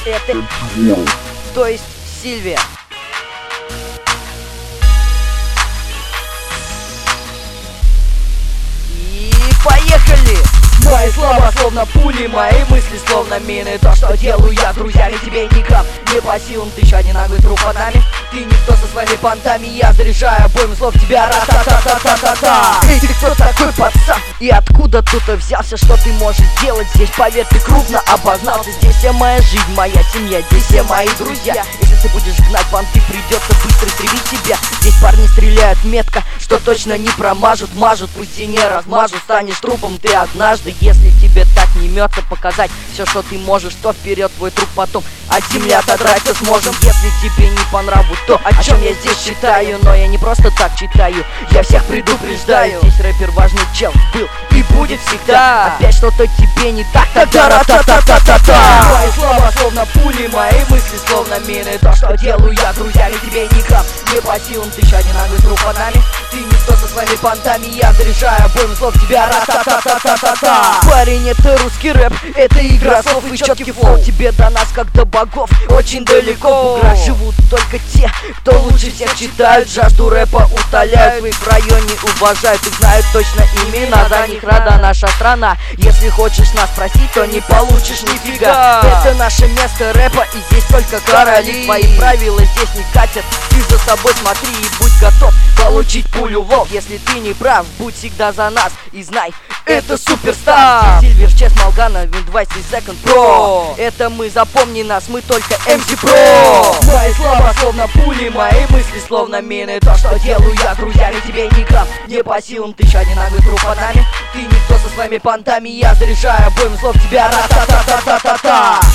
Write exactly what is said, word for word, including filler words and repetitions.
это... То есть Сильвия. И поехали! Мои слова словно пули, мои мысли словно мины. То, что делаю я с друзьями, тебе ни грамм не по силам. Ты еще один наглый труп под нами. Ты никто со своими понтами, я заряжаю обоим слов тебя ра-та-та-та-та-та-та. Эй, ты кто такой, пацан? И откуда тут взялся, что ты можешь делать здесь? Поверь, ты крупно обознался. Здесь вся моя жизнь, моя семья, здесь все мои друзья. Если ты будешь гнать понты, придется быстро истребить тебя. Здесь парни стреляют метко, что точно не промажут. Мажут, пусть и не размажут. Станешь трупом ты однажды. Если тебе так не мется показать все, что ты можешь, то вперед твой труп потом от земли отодраться сможем. Если тебе не по нраву то, о чем я здесь читаю, но я не просто так читаю, я всех предупреждаю. Здесь рэпер важный чел был и будет всегда. Опять что-то тебе не так, тогда ра-та-та-та-та-та. Мои слова словно пули, мои мысли словно мины. То, что делаю я с друзьями, тебе ни грамм не по силам. Ты еще один наглый труп под нами. Ты никто со своими понтами, я заряжаю обоим слов тебя ра-та-та-та-та-та-та. Парень, это русский рэп, это игра слов и четкий флоу. Тебе до нас, как до богов, очень далеко. В буграх живут только те, кто лучше всех читают, жажду рэпа утоляют. В их районе уважают, их знают точно имена, за них рада наша страна. Если хочешь нас спросить, то не получишь нифига. Это наше место рэпа, и здесь только короли. Твои правила здесь не катят, ты за собой смотри и будь готов получить пулю в лоб. Если ты не прав, будь всегда за нас и знай, это суперстар. Сильвер, Чес, Малгана, Вин двадцать Second Pro. Это мы, запомни нас, мы только эм си Pro. Мои слова словно пули, мои мысли словно мины. То, что делаю я с друзьями, тебе ни грамм не по силам. Ты еще один наглый труп под нами. Ты никто со своими понтами, я заряжаю обоим слов тебя ра-та-та-та-та-та-та.